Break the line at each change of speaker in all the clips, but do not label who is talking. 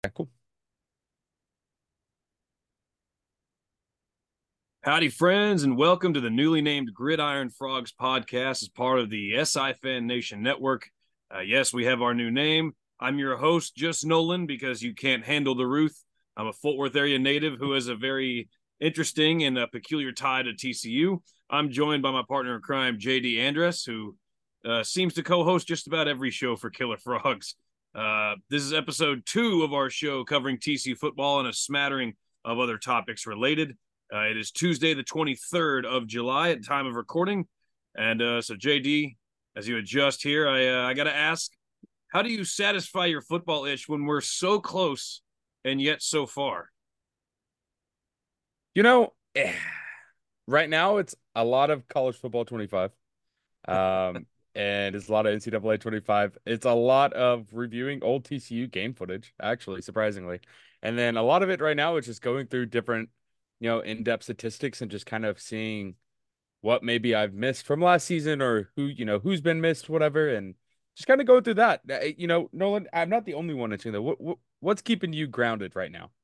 Cool.
Howdy, friends, and welcome to the newly named Gridiron Frogs podcast as part of the SI Fan Nation Network. Yes, we have our new name. I'm your host, Just Nolan, because you can't handle the Ruth. I'm a Fort Worth area native who has a very interesting and peculiar tie to TCU. I'm joined by my partner in crime, JD Andress, who seems to co host just about every show for Killer Frogs. This is episode 2 of our show covering TCU football and a smattering of other topics related. It is Tuesday, the 23rd of July at time of recording. And so, JD, as you adjust here, I got to ask, how do you satisfy your football itch when we're so close and yet so far?
You know, right now it's a lot of college football 25. Um, and it's a lot of NCAA 25. It's a lot of reviewing old TCU game footage, actually, surprisingly. And then a lot of it right now is just going through different, in-depth statistics and just kind of seeing what maybe I've missed from last season or who's been missed, whatever, and just kind of go through that. Nolan, I'm not the only one into that. What's keeping you grounded right now?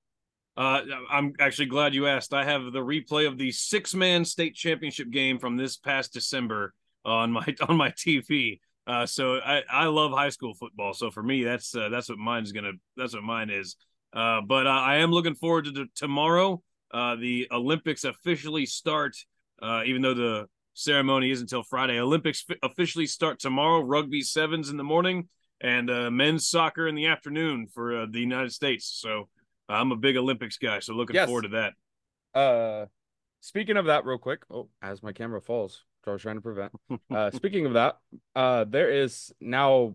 I'm actually glad you asked. I have the replay of the six-man state championship game from this past December on my on my TV. So I love high school football. So for me, that's what that's what mine is. But I am looking forward to tomorrow. The Olympics officially start, even though the ceremony is until Friday. Olympics officially start tomorrow. Rugby sevens in the morning and men's soccer in the afternoon for the United States. So I'm a big Olympics guy, so looking forward
Yes.
to that.
Uh, Speaking of that, real quick. Oh, as my camera falls, which I was trying to prevent. Speaking of that, there is now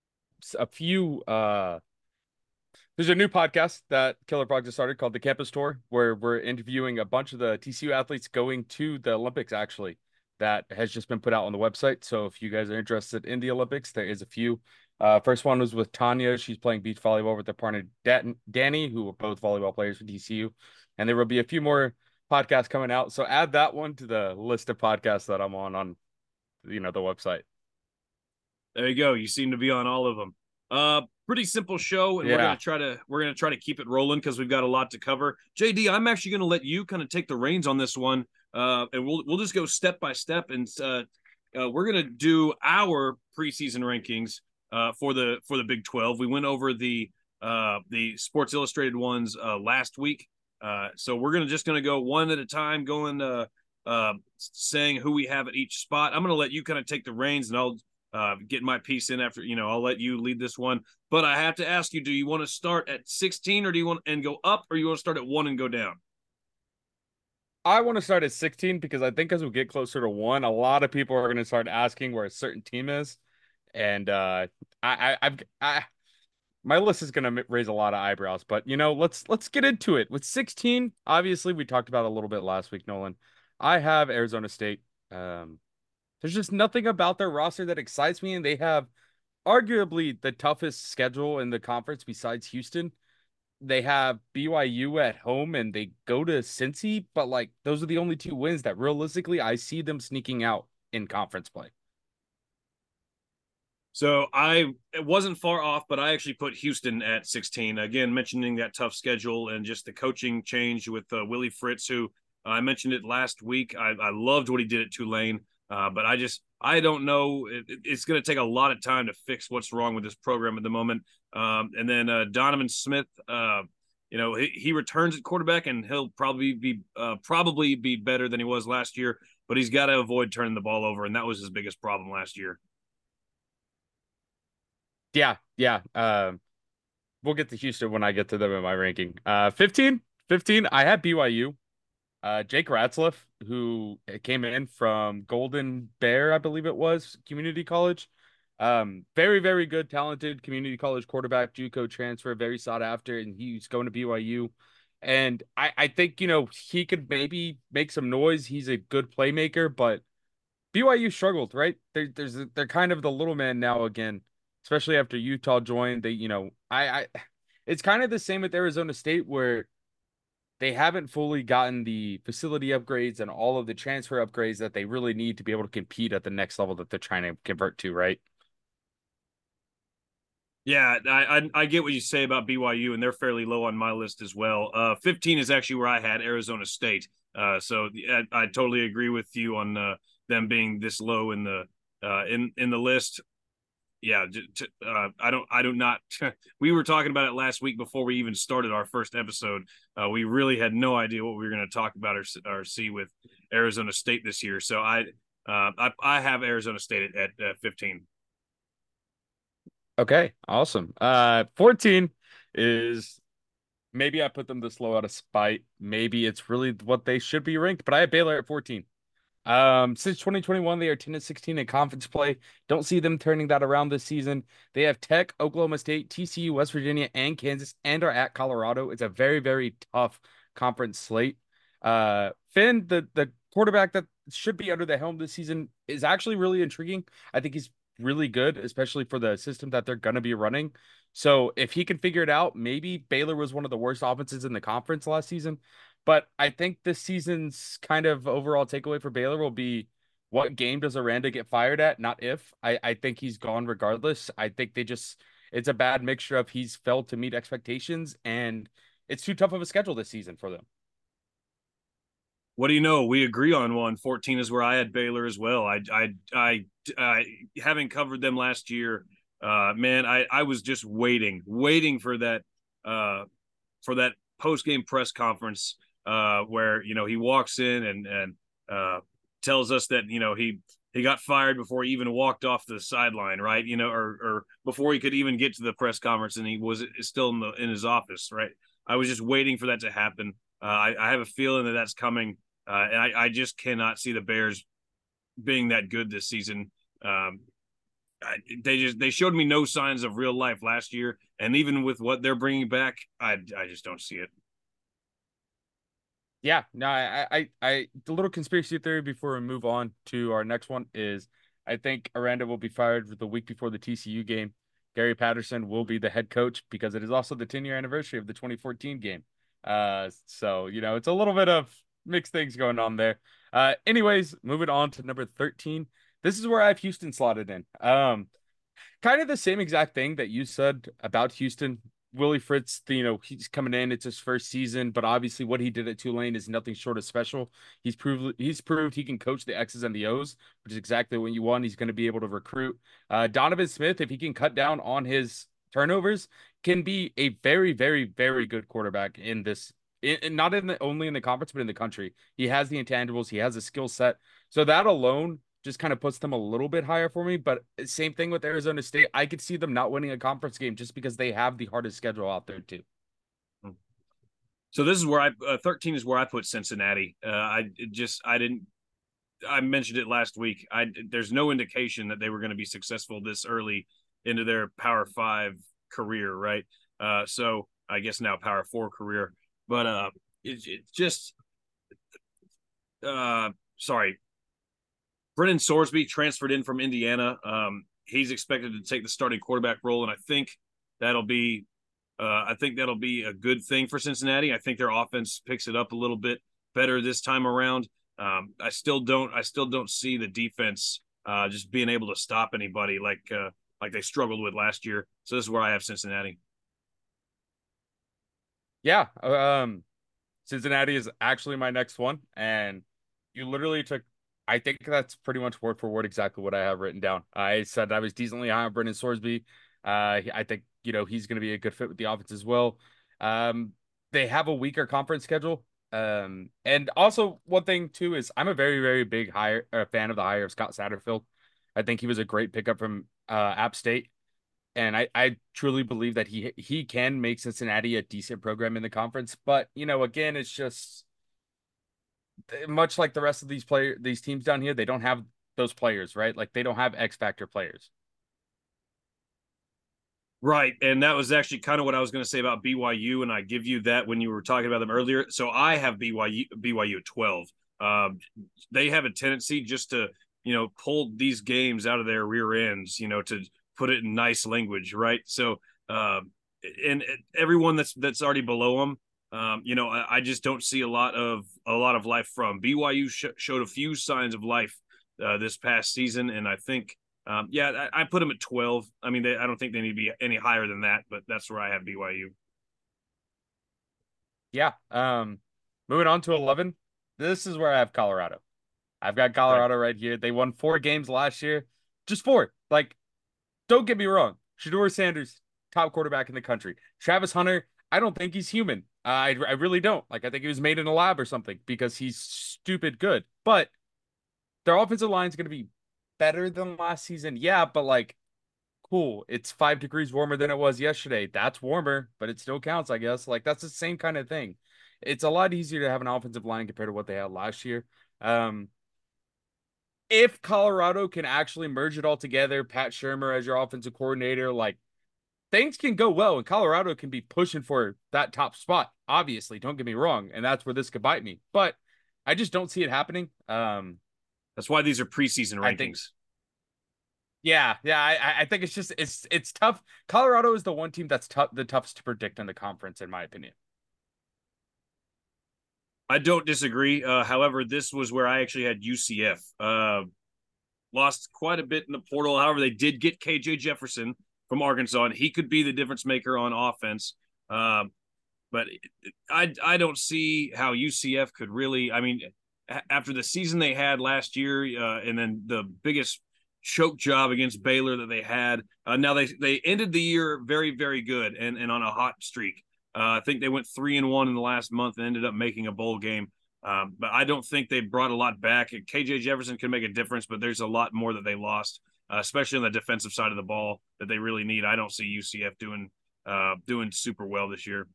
a few. There's a new podcast that Killer Frog just started called The Campus Tour, where we're interviewing a bunch of the TCU athletes going to the Olympics. Actually, that has just been put out on the website. So if you guys are interested in the Olympics, there is a few. First one was with Tanya. She's playing beach volleyball with their partner Danny, who are both volleyball players for TCU, and there will be a few more podcasts coming out. So add that one to the list of podcasts that I'm on the website.
There you go. You seem to be on all of them. Pretty simple show, and
Yeah.
we're gonna try to keep it rolling because we've got a lot to cover. JD, I'm actually gonna let you kind of take the reins on this one, and we'll just go step by step, and we're gonna do our preseason rankings for the Big 12. We went over the Sports Illustrated ones last week, so we're gonna go one at a time, going saying who we have at each spot. I'm gonna let you kind of take the reins, and I'll get my piece in after. I'll let you lead this one. But I have to ask you: do you want to start at 16, or do you want and go up, or you want to start at 1 and go down?
I want to start at 16 because I think as we get closer to one, a lot of people are going to start asking where a certain team is, and my list is going to raise a lot of eyebrows. But let's get into it. With 16, obviously we talked about it a little bit last week, Nolan. I have Arizona State. There's just nothing about their roster that excites me, and they have arguably the toughest schedule in the conference besides Houston. They have BYU at home and they go to Cincy, but like those are the only two wins that realistically I see them sneaking out in conference play.
So it wasn't far off, but I actually put Houston at 16. Again, mentioning that tough schedule and just the coaching change with Willie Fritz, who I mentioned it last week. I loved what he did at Tulane, but I don't know. It's going to take a lot of time to fix what's wrong with this program at the moment. And then Donovan Smith, he returns at quarterback, and he'll probably be better than he was last year. But he's got to avoid turning the ball over, and that was his biggest problem last year.
Yeah, yeah. We'll get to Houston when I get to them in my ranking. 15, I had BYU. Jake Ratzliff, who came in from Golden Bear, I believe it was, community college. Very, very good, talented community college quarterback, JUCO transfer, very sought after, and he's going to BYU. And I think, he could maybe make some noise. He's a good playmaker, but BYU struggled, right? They're kind of the little man now again, especially after Utah joined. It's kind of the same with Arizona State where they haven't fully gotten the facility upgrades and all of the transfer upgrades that they really need to be able to compete at the next level that they're trying to convert to, right?
Yeah, I get what you say about BYU, and they're fairly low on my list as well. 15 is actually where I had Arizona State. So I totally agree with you on them being this low in the list. Yeah, I do not. We were talking about it last week before we even started our first episode. We really had no idea what we were going to talk about or see with Arizona State this year. So I have Arizona State at 15.
Okay, awesome. 14 is maybe I put them this low out of spite. Maybe it's really what they should be ranked, but I have Baylor at 14. Since 2021, they are 10-16 in conference play. Don't see them turning that around this season. They have Tech, Oklahoma State, TCU, West Virginia, and Kansas, and are at Colorado. It's a very, very tough conference slate. Finn, the quarterback that should be under the helm this season, is actually really intriguing. I think he's really good, especially for the system that they're going to be running. So if he can figure it out, maybe Baylor was one of the worst offenses in the conference last season. But I think this season's kind of overall takeaway for Baylor will be what game does Aranda get fired at, not if. I think he's gone regardless. I think it's a bad mixture of he's failed to meet expectations and it's too tough of a schedule this season for them.
What do you know? We agree on one. 14 is where I had Baylor as well. I having covered them last year, man, I was just waiting for that post game press conference where he walks in and tells us that he got fired before he even walked off the sideline, right? Or before he could even get to the press conference, and he was still in his office, right? I was just waiting for that to happen. I have a feeling that that's coming. And I just cannot see the Bears being that good this season. They showed me no signs of real life last year, and even with what they're bringing back, I just don't see it.
Yeah, no, the little conspiracy theory before we move on to our next one is I think Aranda will be fired the week before the TCU game. Gary Patterson will be the head coach because it is also the 10-year anniversary of the 2014 game. So it's a little bit of mixed things going on there. Anyways, moving on to number 13. This is where I have Houston slotted in. Kind of the same exact thing that you said about Houston. Willie Fritz, he's coming in. It's his first season, but obviously what he did at Tulane is nothing short of special. He's proved he can coach the X's and the O's, which is exactly what you want. He's going to be able to recruit. Donovan Smith, if he can cut down on his turnovers, can be a very, very, very good quarterback in this. Not only in the conference, but in the country. He has the intangibles. He has a skill set. So that alone just kind of puts them a little bit higher for me. But same thing with Arizona State. I could see them not winning a conference game just because they have the hardest schedule out there too.
So this is where 13 is where I put Cincinnati. I mentioned it last week. There's no indication that they were going to be successful this early into their Power 5 career, right? So I guess now Power 4 career. But sorry. Brennan Sorsby transferred in from Indiana. He's expected to take the starting quarterback role, and I think that'll be a good thing for Cincinnati. I think their offense picks it up a little bit better this time around. I still don't see the defense just being able to stop anybody like they struggled with last year. So this is where I have Cincinnati.
Yeah, Cincinnati is actually my next one, and you literally took. I think that's pretty much word for word exactly what I have written down. I said I was decently high on Brendan Sorsby. I think he's going to be a good fit with the offense as well. They have a weaker conference schedule. And also one thing too is I'm a very, very big fan of the hire of Scott Satterfield. I think he was a great pickup from App State. And I truly believe that he can make Cincinnati a decent program in the conference. But, again, it's just much like the rest of these teams down here, they don't have those players, right? Like they don't have X factor players.
Right. And that was actually kind of what I was going to say about BYU. And I give you that when you were talking about them earlier. So I have BYU at 12. They have a tendency just to, pull these games out of their rear ends, to put it in nice language. Right. So, and everyone that's already below them, I just don't see a lot of life from BYU. Showed a few signs of life this past season, and I think Yeah, I put them at 12. I mean, I don't think they need to be any higher than that, but that's where I have BYU.
Yeah. Moving on to 11. This is where I have Colorado. I've got
Right.
Colorado right here. They won 4 games last year. Just 4. Like, don't get me wrong. Shedeur Sanders, top quarterback in the country. Travis Hunter, I don't think he's human. I really don't. Like, I think he was made in a lab or something because he's stupid good. But their offensive line is going to be better than last season. Yeah, but like, cool. It's 5 degrees warmer than it was yesterday. That's warmer, but it still counts, I guess. Like, that's the same kind of thing. It's a lot easier to have an offensive line compared to what they had last year. Um, if Colorado can actually merge it all together, Pat Shermer as your offensive coordinator, like things can go well and Colorado can be pushing for that top spot. Obviously, don't get me wrong, and that's where this could bite me. But I just don't see it happening.
That's why these are preseason
I think
rankings.
yeah. I think it's just it's tough. Colorado is the one team that's tough the toughest to predict in the conference, in my opinion.
I don't disagree. However, this was where I actually had UCF. Lost quite a bit in the portal. However, they did get KJ Jefferson from Arkansas, and he could be the difference maker on offense. But I don't see how UCF could really. I mean, after the season they had last year, and then the biggest choke job against Baylor that they had, now they ended the year very very good and on a hot streak. I think they went 3-1 in the last month and ended up making a bowl game. But I don't think they brought a lot back. KJ Jefferson can make a difference, but there's a lot more that they lost, especially on the defensive side of the ball that they really need. I don't see UCF doing super well this year.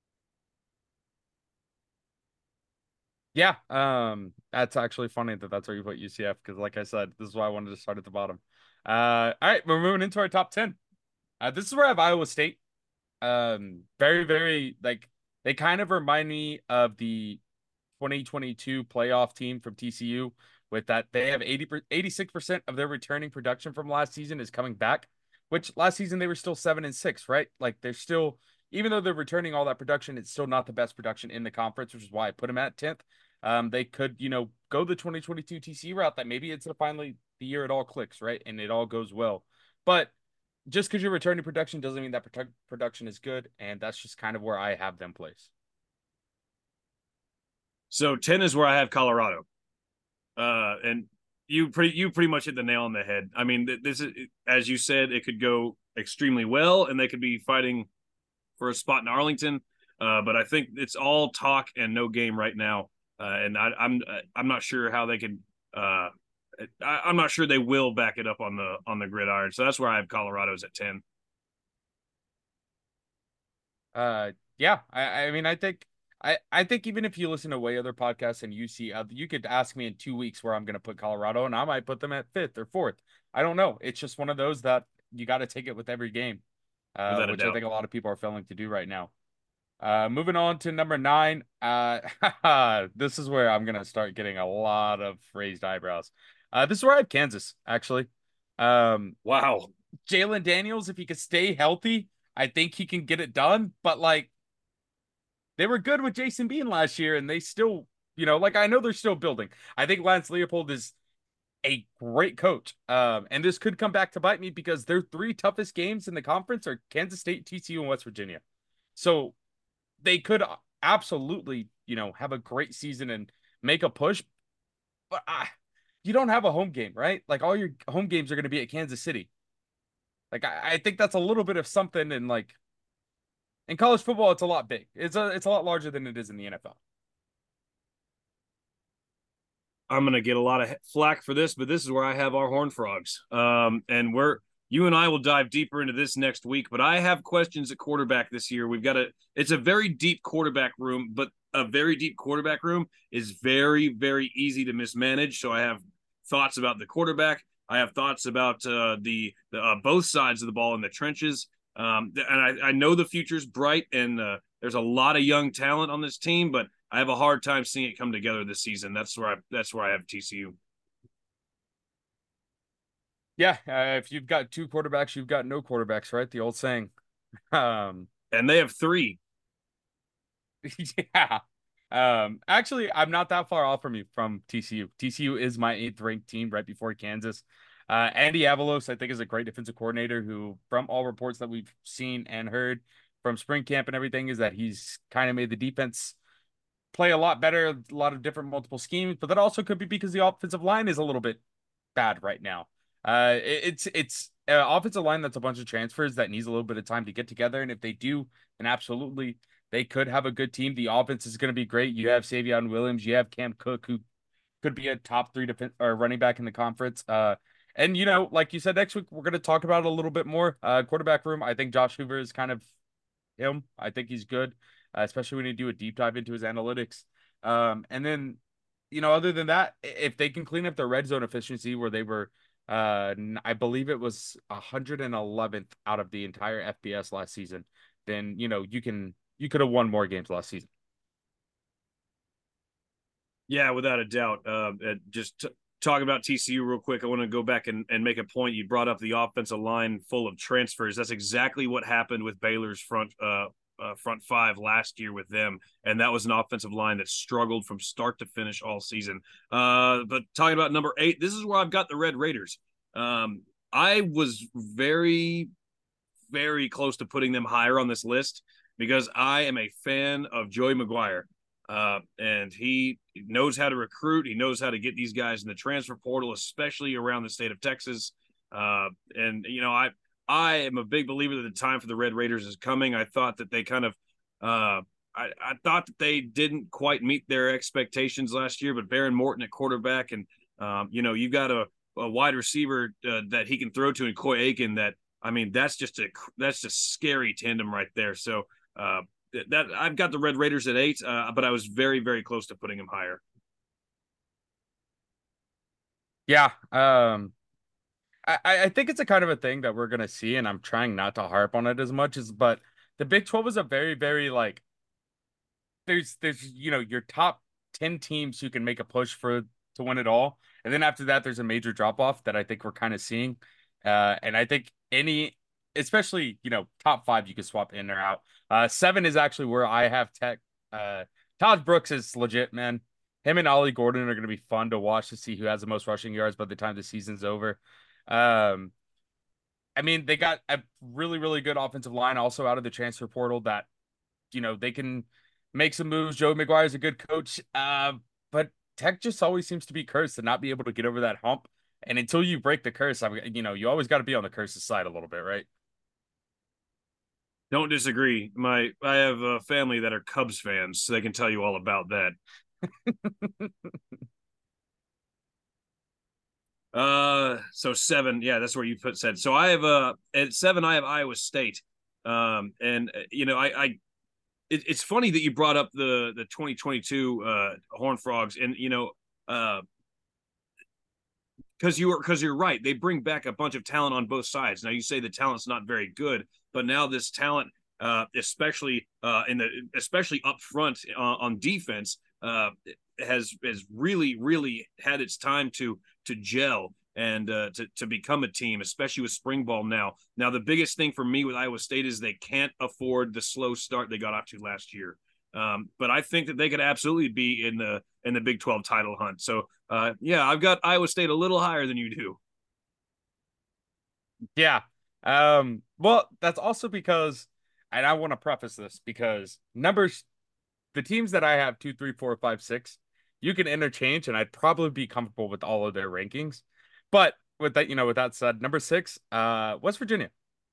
Yeah, that's actually funny that that's where you put UCF because, like I said, this is why I wanted to start at the bottom. All right, we're moving into our top 10. This is where I have Iowa State. Very, very like they kind of remind me of the 2022 playoff team from TCU with that they have 86% of their returning production from last season is coming back, which last season they were still 7-6, right? Like they're still, even though they're returning all that production, it's still not the best production in the conference, which is why I put them at 10th. They could, go the 2022 TCU route that maybe it's finally the year it all clicks, right? And it all goes well. But just because you're returning production doesn't mean that production is good, and that's just kind of where I have them placed.
So 10 is where I have Colorado. And you pretty much hit the nail on the head. I mean, this is, as you said, it could go extremely well, and they could be fighting for a spot in Arlington. But I think it's all talk and no game right now. And I'm not sure how they could. I'm not sure they will back it up on the gridiron. So that's where I have Colorado's at 10.
Yeah, I mean, I think even if you listen to way other podcasts and you see, you could ask me in 2 weeks where I'm going to put Colorado, and I might put them at fifth or fourth. I don't know. It's just one of those that you got to take it with every game,
Without a
which I
doubt.
think a lot of people are failing to do right now. Moving on to number 9. This is where I'm gonna start getting a lot of raised eyebrows. This is where I have Kansas, actually. Um,
Wow.
Jalen Daniels, if he could stay healthy, I think he can get it done. But like they were good with Jason Bean last year, and they still, like I know they're still building. I think Lance Leopold is a great coach. And this could come back to bite me because their 3 toughest games in the conference are Kansas State, TCU, and West Virginia. So they could absolutely, have a great season and make a push. But you don't have a home game, right? Like all your home games are going to be at Kansas City. Like I think that's a little bit of something. And like in college football, it's a lot big. It's a lot larger than it is in the NFL.
I'm gonna get a lot of flack for this, but this is where I have our Horned Frogs. And you and I will dive deeper into this next week. But I have questions at quarterback this year. It's a very deep quarterback room, but a very deep quarterback room is very, very easy to mismanage. So I have thoughts about the quarterback. I have thoughts about the both sides of the ball in the trenches. And I know the future's bright, and there's a lot of young talent on this team, but I have a hard time seeing it come together this season. That's where I have TCU.
Yeah, if you've got 2 quarterbacks, you've got no quarterbacks, right? The old saying. Um,
And they have three.
yeah. Actually, I'm not that far off from you from TCU. TCU is my 8th ranked team right before Kansas. Andy Avalos, I think, is a great defensive coordinator who, from all reports that we've seen and heard from spring camp and everything, is that he's kind of made the defense play a lot better, a lot of different multiple schemes, but that also could be because the offensive line is a little bit bad right now. It's offensive line that's a bunch of transfers that needs a little bit of time to get together, and if they do, then absolutely they could have a good team. The offense is going to be great. You have Savion Williams, you have Cam Cook, who could be a top three defense or running back in the conference. And like you said, next week we're going to talk about it a little bit more. Quarterback room. I think Josh Hoover is kind of him. I think he's good, especially when you do a deep dive into his analytics. And then, other than that, if they can clean up their red zone efficiency where they were, I believe it was 111th out of the entire FBS last season, then, you could have won more games last season.
Yeah, without a doubt. Talking about TCU real quick, I want to go back and make a point. You brought up the offensive line full of transfers. That's exactly what happened with Baylor's front five last year with them, and that was an offensive line that struggled from start to finish all season. But talking about number 8, this is where I've got the Red Raiders. I was very, very close to putting them higher on this list because I am a fan of Joey McGuire. And he knows how to recruit. He knows how to get these guys in the transfer portal, especially around the state of Texas. And I am a big believer that the time for the Red Raiders is coming. I thought that they kind of, I thought that they didn't quite meet their expectations last year. But Baron Morton at quarterback, and you've got a wide receiver that he can throw to in Coy Aiken. That's just scary tandem right there. So. That I've got the Red Raiders at 8, but I was very, very close to putting them higher.
Yeah. I think it's a kind of a thing that we're gonna see, and I'm trying not to harp on it as much but the Big 12 is a very, very like there's your top 10 teams who can make a push to win it all. And then after that, there's a major drop off that I think we're kind of seeing. And I think especially, top 5, you can swap in or out. 7 is actually where I have Tech. Todd Brooks is legit, man. Him and Ollie Gordon are going to be fun to watch to see who has the most rushing yards by the time the season's over. I mean, they got a really, really good offensive line also out of the transfer portal that, they can make some moves. Joe McGuire is a good coach. But Tech just always seems to be cursed to not be able to get over that hump. And until you break the curse, you always got to be on the curse's side a little bit, right?
Don't disagree. I have a family that are Cubs fans, so they can tell you all about that. So 7, yeah, that's where you said. So I have at 7, I have Iowa State. It's funny that you brought up the 2022 Horned Frogs, and because you're right. They bring back a bunch of talent on both sides. Now you say the talent's not very good, but now this talent, especially up front on defense, has really, really had its time to gel and to become a team, especially with spring ball now. Now the biggest thing for me with Iowa State is they can't afford the slow start they got off to last year. But I think that they could absolutely be in the Big 12 title hunt. So I've got Iowa State a little higher than you do.
Yeah. Well, that's also because, and I want to preface this because the teams that I have 2, 3, 4, 5, 6, you can interchange, and I'd probably be comfortable with all of their rankings. But with that said, number 6, West Virginia.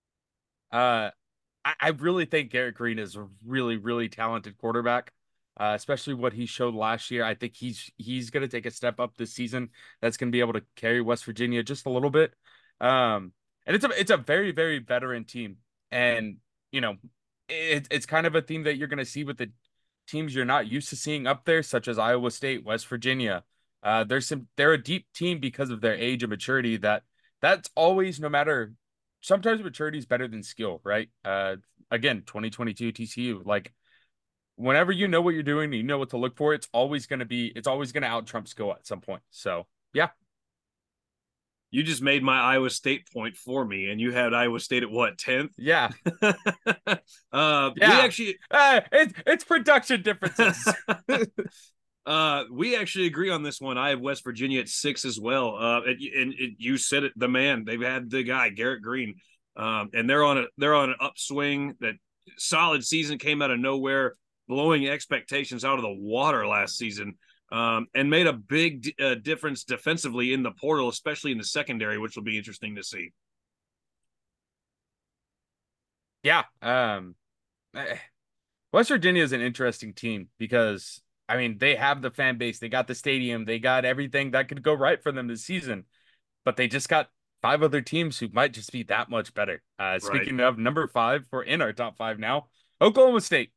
I really think Garrett Green is a really, really talented quarterback, especially what he showed last year. I think he's going to take a step up this season. That's going to be able to carry West Virginia just a little bit. And it's a very, very veteran team, and it's kind of a theme that you're going to see with the teams you're not used to seeing up there, such as Iowa State, West Virginia. They're a deep team because of their age and maturity. That's always, no matter. Sometimes maturity is better than skill, right? Again, 2022 TCU. Like, whenever you know what you're doing, you know what to look for. It's always going to out Trump skill at some point. So yeah.
You just made my Iowa State point for me, and you had Iowa State at what, 10th?
Yeah.
Yeah. We actually
it's production differences.
We actually agree on this one. I have West Virginia at 6 as well. You said it, the man. They've had the guy Garrett Green, and they're on an upswing. That solid season came out of nowhere, blowing expectations out of the water last season, and made a big difference defensively in the portal, especially in the secondary, which will be interesting to see.
Yeah. West Virginia is an interesting team because I mean they have the fan base, they got the stadium, they got everything that could go right for them this season, but they just got five other teams who might just be that much better.
Right.
Speaking of number five, we're in our top five now. Oklahoma State.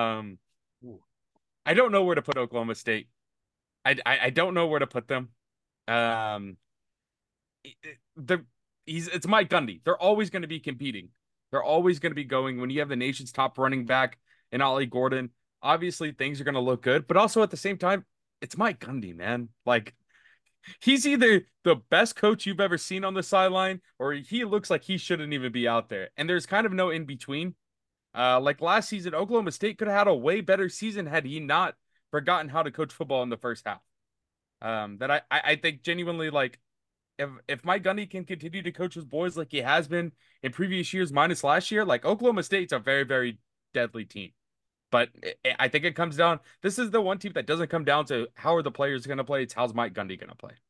I don't know where to put Oklahoma State. I don't know where to put them. Um, the it's Mike Gundy. They're always going to be competing. They're always going to be going when you have the nation's top running back in Ollie Gordon. Obviously, things are going to look good, but also at the same time, it's Mike Gundy, man. Like he's either the best coach you've ever seen on the sideline, or he looks like he shouldn't even be out there. And there's kind of no in between. Like last season, Oklahoma State could have had a way better season had he not forgotten how to coach football in the first half. That I think genuinely like if Mike Gundy can continue to coach his boys like he has been in previous years, minus last year, like Oklahoma State's a very, very deadly team. But I think it comes down. This is the one team that doesn't come down to how are the players going to play. It's how's Mike Gundy going to play.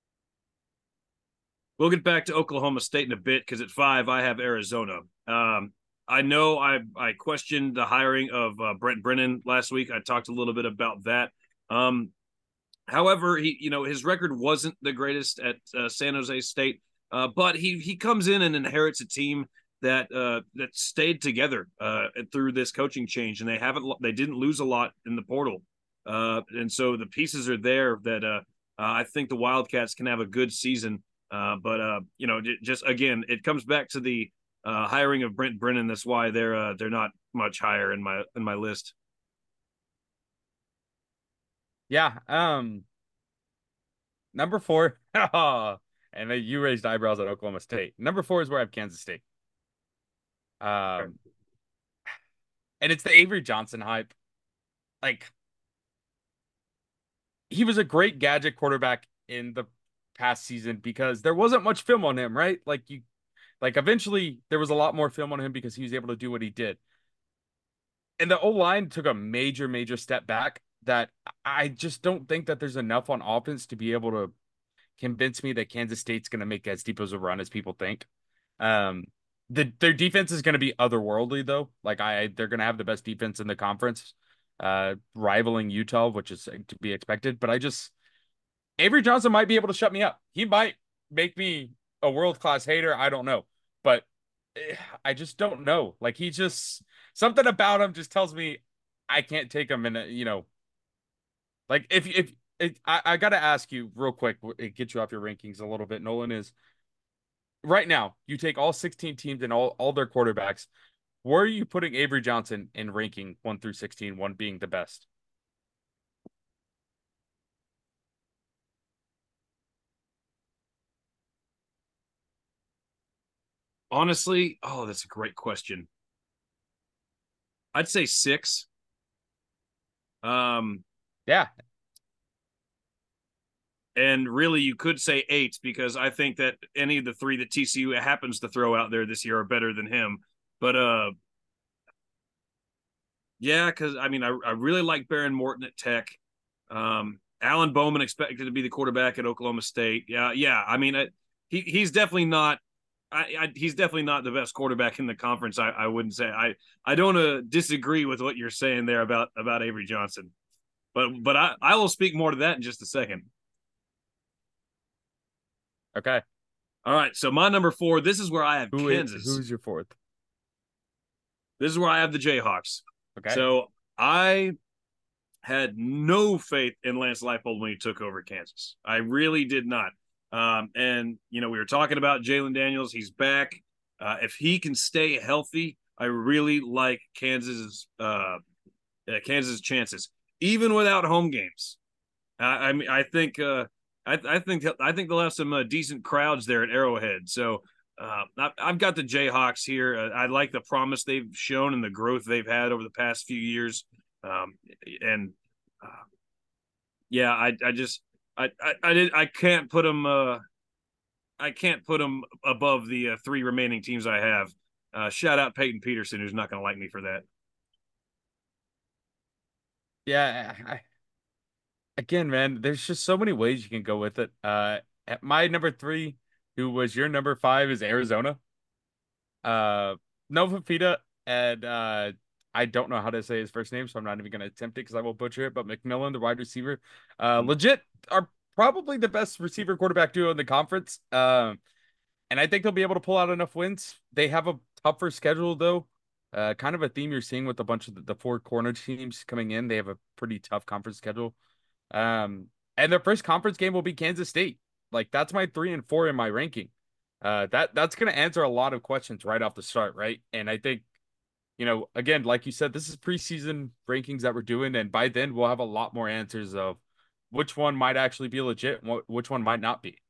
We'll get back to Oklahoma State in a bit because at 5 I have Arizona. I know I questioned the hiring of Brent Brennan last week. I talked a little bit about that. However, his record wasn't the greatest at San Jose State, but he comes in and inherits a team that stayed together through this coaching change, and they didn't lose a lot in the portal, and so the pieces are there that I think the Wildcats can have a good season. But just again, it comes back to the hiring of Brent Brennan. That's why they're not much higher in my list.
Yeah. Number 4. And you raised eyebrows at Oklahoma State. Number 4 is where I have Kansas State. And it's the Avery Johnson hype. Like he was a great gadget quarterback in the past season because there wasn't much film on him, right? Like eventually there was a lot more film on him because he was able to do what he did. And the O-line took a major, major step back that I just don't think that there's enough on offense to be able to convince me that Kansas State's going to make as deep as a run as people think. Um, their defense is going to be otherworldly though. Like they're going to have the best defense in the conference, rivaling Utah, which is to be expected. But Avery Johnson might be able to shut me up. He might make me a world-class hater. I don't know, but I just don't know. Like he just something about him just tells me I can't take him in. Like if I got to ask you real quick, get you off your rankings a little bit. Nolan is right now. You take all 16 teams and all their quarterbacks. Where are you putting Avery Johnson in ranking 1 through 16? 1 being the best.
Honestly, that's a great question. I'd say 6.
Yeah.
And really, you could say 8 because I think that any of the 3 that TCU happens to throw out there this year are better than him. But yeah, because I mean, I really like Behren Morton at Tech. Alan Bowman expected to be the quarterback at Oklahoma State. Yeah. I mean, he's definitely not. He's definitely not the best quarterback in the conference. I wouldn't say. I don't disagree with what you're saying there about Avery Johnson, but I will speak more to that in just a second.
Okay.
All right. So my number 4. This is where I have Kansas.
Who's your 4th?
This is where I have the Jayhawks.
Okay.
So I had no faith in Lance Leipold when he took over Kansas. I really did not. And we were talking about Jalen Daniels. He's back. If he can stay healthy, I really like Kansas's chances, even without home games. I mean, I think they'll have some decent crowds there at Arrowhead. So I've got the Jayhawks here. I like the promise they've shown and the growth they've had over the past few years. And Yeah, I just I can't put them I can't put them above the three remaining teams I have. Shout out Peyton Peterson, who's not going to like me for that.
Yeah, again, man, there's just so many ways you can go with it. At my number three, who was your number five, is Arizona. Uh, Nova Fida, and I don't know how to say his first name, so I'm not even gonna attempt it because I will butcher it. But McMillan, the wide receiver,
Mm.
legit are probably the best receiver quarterback duo in the conference. And I think they'll be able to pull out enough wins. They have a tougher schedule though. Kind of a theme you're seeing with a bunch of the four corner teams coming in. They have a pretty tough conference schedule. And their first conference game will be Kansas State. Like that's my 3 and 4 in my ranking. That's gonna answer a lot of questions right off the start, right? And I think, again, like you said, this is preseason rankings that we're doing, and by then we'll have a lot more answers of which one might actually be legit, and which one might not be.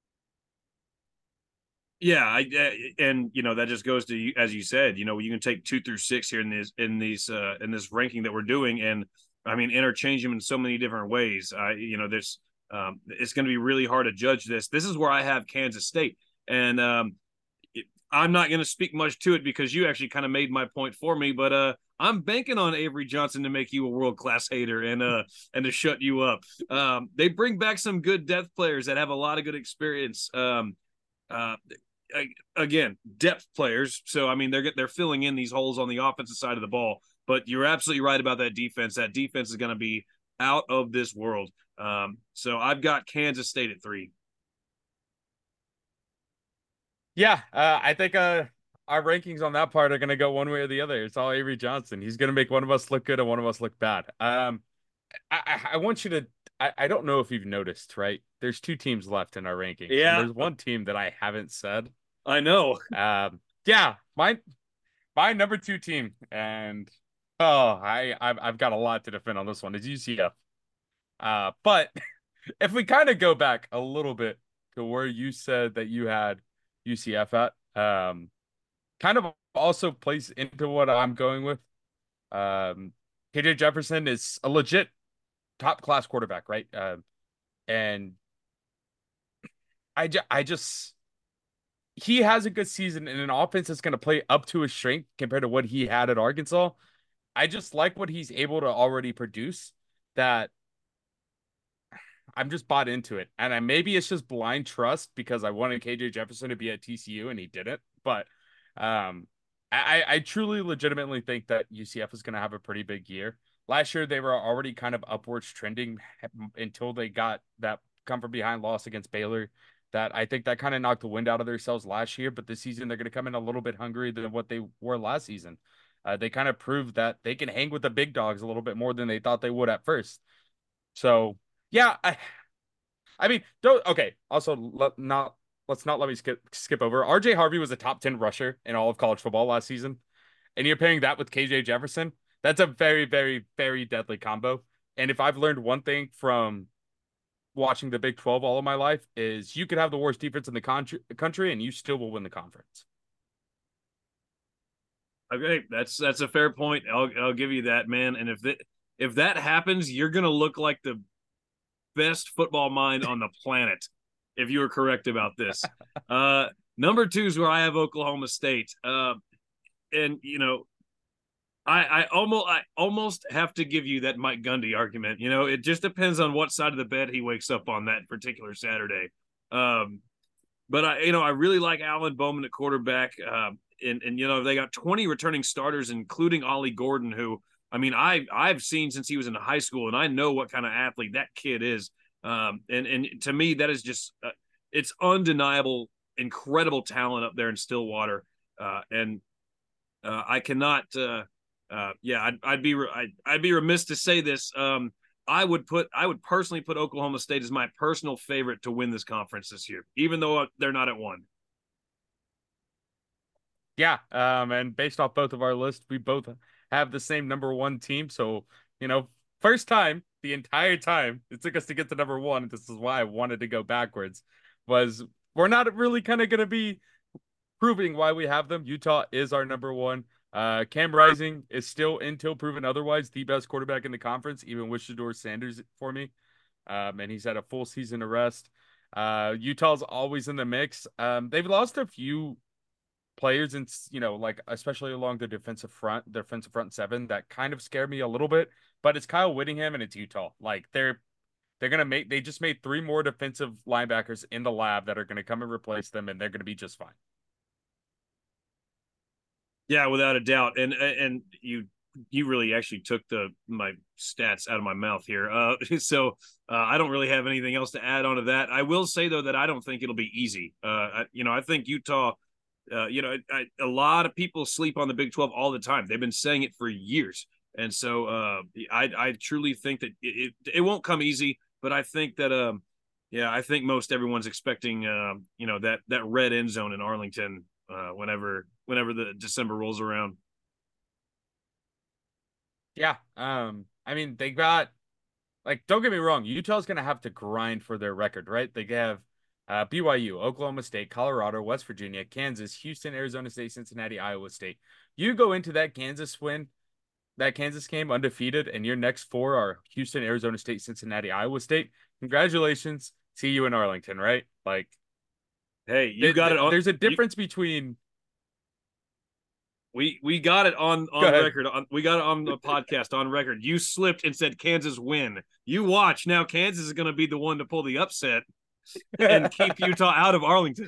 Yeah, and that just goes to as you said, you can take 2 through 6 here in this ranking that we're doing, and I mean interchange them in so many different ways. There's it's going to be really hard to judge this. This is where I have Kansas State, and I'm not going to speak much to it because you actually kind of made my point for me, but I'm banking on Avery Johnson to make you a world class hater and to shut you up. They bring back some good depth players that have a lot of good experience. Uh, Again, depth players. So I mean, they're filling in these holes on the offensive side of the ball. But you're absolutely right about that defense. That defense is going to be out of this world. So I've got Kansas State at 3.
Yeah, I think our rankings on that part are gonna go one way or the other. It's all Avery Johnson. He's gonna make one of us look good and one of us look bad. I want you to. I don't know if you've noticed, right? There's two teams left in our rankings, and
Yeah,
there's one team that I haven't said.
I know.
Yeah, my number two team, and oh, I've got a lot to defend on this one. Is UCF. But if we kind of go back a little bit to where you said that you had UCF at, kind of also plays into what I'm going with. Um, KJ Jefferson is a legit top class quarterback, right? And I just he has a good season in an offense that's going to play up to his strength compared to what he had at Arkansas. I just like what he's able to already produce. That I'm just bought into it, and maybe it's just blind trust because I wanted KJ Jefferson to be at TCU and he didn't. But I truly, legitimately think that UCF is going to have a pretty big year. Last year they were already kind of upwards trending until they got that come from behind loss against Baylor. That I think that kind of knocked the wind out of themselves last year. But this season they're going to come in a little bit hungrier than what they were last season. They kind of proved that they can hang with the big dogs a little bit more than they thought they would at first. So yeah, I mean, don't okay. Also, let's not let me skip over. RJ Harvey was a top 10 rusher in all of college football last season, and you're pairing that with KJ Jefferson. That's a very, very, very deadly combo. And if I've learned one thing from watching the Big 12 all of my life is you could have the worst defense in the country and you still will win the conference.
Okay, that's a fair point. I'll give you that, man. And if that happens, you're gonna look like the best football mind on the planet if you were correct about this. Number 2 is where I have Oklahoma State. And I almost have to give you that Mike Gundy argument. It just depends on what side of the bed he wakes up on that particular Saturday. But I really like Alan Bowman at quarterback. And they got 20 returning starters, including Ollie Gordon, who I mean I've seen since he was in high school, and I know what kind of athlete that kid is. And to me, that is just it's undeniable, incredible talent up there in Stillwater. And I cannot. Yeah, I'd be remiss to say this. I would personally put Oklahoma State as my personal favorite to win this conference this year, even though they're not at 1.
Yeah, and based off both of our lists, we both have the same number one team. So, first time the entire time it took us to get to number one. This is why I wanted to go backwards. Was we're not really kind of going to be proving why we have them. Utah is our number one. Cam Rising is still, until proven otherwise, the best quarterback in the conference, even with Shedeur Sanders for me. and he's had a full season of rest. Utah's always in the mix. They've lost a few players and like especially along the defensive front seven that kind of scare me a little bit. But it's Kyle Whittingham and it's Utah. Like they're gonna make they just made three more defensive linebackers in the lab that are gonna come and replace them, and they're gonna be just fine.
Yeah, without a doubt. And you really actually took my stats out of my mouth here. So I don't really have anything else to add on to that. I will say though that I don't think it'll be easy. I think Utah. A lot of people sleep on the Big 12 all the time. They've been saying it for years, and so I truly think that it won't come easy. But I think that I think most everyone's expecting that red end zone in Arlington whenever the December rolls around.
Yeah. I mean, they got like, don't get me wrong, Utah's gonna have to grind for their record, right? They have BYU, Oklahoma State, Colorado, West Virginia, Kansas, Houston, Arizona State, Cincinnati, Iowa State. You go into that Kansas game undefeated, and your next four are Houston, Arizona State, Cincinnati, Iowa State. Congratulations. See you in Arlington, right? Like,
hey, you got it on.
There's a difference between.
We got it on record. We got it on the podcast on record. You slipped and said Kansas win. You watch now. Kansas is going to be the one to pull the upset and keep Utah out of Arlington.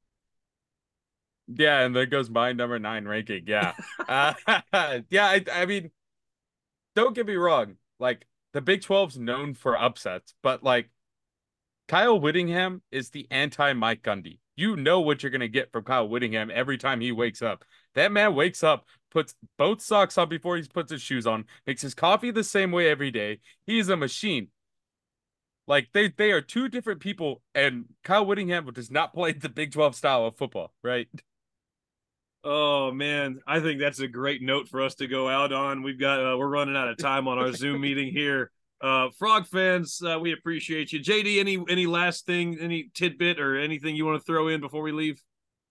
Yeah, and there goes my number 9 ranking. Yeah, yeah. I mean, don't get me wrong. Like the Big 12's known for upsets, but like Kyle Whittingham is the anti Mike Gundy. You know what you're gonna get from Kyle Whittingham every time he wakes up. That man wakes up, puts both socks on before he puts his shoes on, makes his coffee the same way every day. He's a machine. Like they are two different people, and Kyle Whittingham does not play the Big 12 style of football, right?
Oh man, I think that's a great note for us to go out on. We're running out of time on our Zoom meeting here. Frog fans, we appreciate you. JD, any last thing, any tidbit or anything you want to throw in before we leave?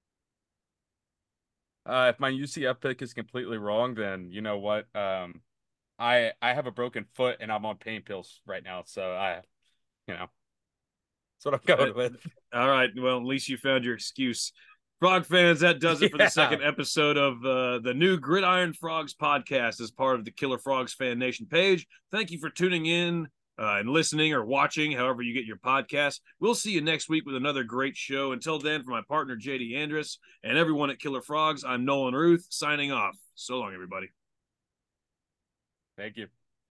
If my UCF pick is completely wrong, then you know what? I have a broken foot and I'm on pain pills right now, so that's what I'm going with.
All right, well, at least you found your excuse. Frog fans, that does it for the second episode of the new Gridiron Frogs podcast as part of the Killer Frogs Fan Nation page. Thank you for tuning in and listening or watching, however you get your podcast. We'll see you next week with another great show. Until then, for my partner, JD Andrus, and everyone at Killer Frogs, I'm Nolan Ruth, signing off. So long, everybody.
Thank you.